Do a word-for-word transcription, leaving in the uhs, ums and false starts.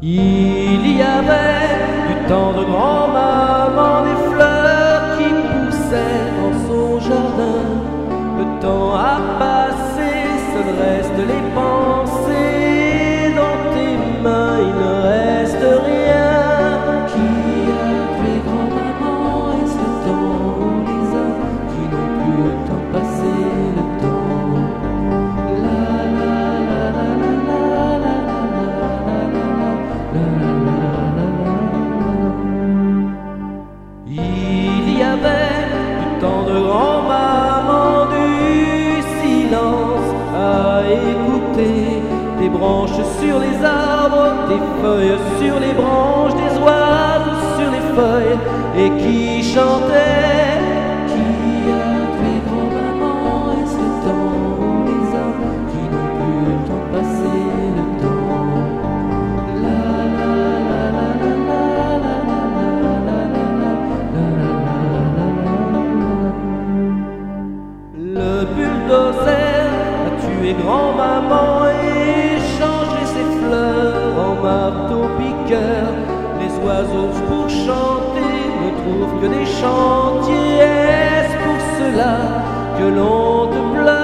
Il y avait du temps de grand-maman des fleurs qui poussaient dans son jardin. Le temps a passé, seul restent les pensées. Dans tes mains il ne reste rien. Qui a tué grand-maman? Est-ce le temps ou les hommes qui n'ont plus le temps passé le temps? La la la la la la la la la la. Il y avait du temps de grand-maman, du silence à écouter, des branches sur les arbres, des feuilles sur les branches, des oiseaux sur les feuilles et qui chantaient. Qui a tué grand-maman? Est-ce le temps ou les hommes qui n'ont plus le temps passé le temps? La la la la la la la la la. Le bulldozer a tué grand-maman et changé ses fleurs en marteau-piqueur. Les oiseaux pour chanter ne trouvent que des chantiers. Est-ce pour cela que l'on te pleure?